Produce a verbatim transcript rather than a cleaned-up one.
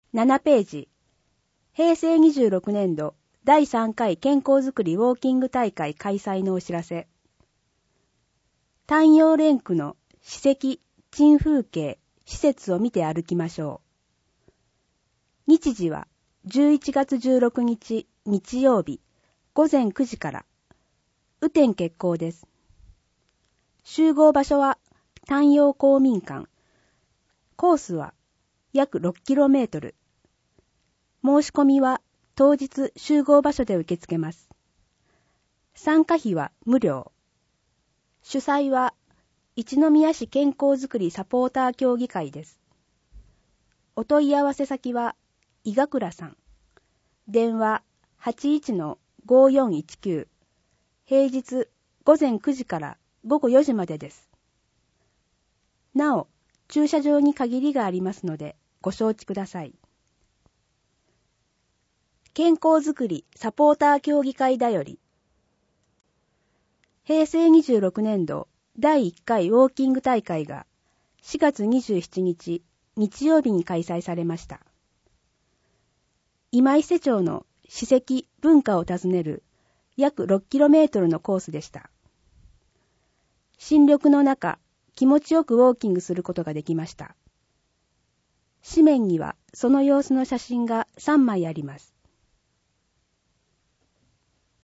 ななページ、へいせいにじゅうろくねんどだいさんかい健康づくりウォーキング大会開催のお知らせ。太陽連区の史跡、珍風景、施設を見て歩きましょう。日時はじゅういちがつじゅうろくにち日曜日ごぜんくじから。雨天決行です。集合場所は太陽公民館。コースは約ろっキロメートル。申し込みは当日集合場所で受け付けます。参加費は無料。主催は一宮市健康づくりサポーター協議会です。お問い合わせ先は伊賀倉さん。電話 はちいちのごよんいちきゅう。平日ごぜんくじからごごよじまでです。なお、駐車場に限りがありますのでご承知ください。健康づくりサポーター協議会だより。へいせいにじゅうろくねんどだいいっかいウォーキング大会がしがつにじゅうしちにち日曜日に開催されました。今伊勢町の史跡文化を訪ねる約ろっキロメートルのコースでした。新緑の中、気持ちよくウォーキングすることができました。紙面にはその様子の写真がさんまいあります。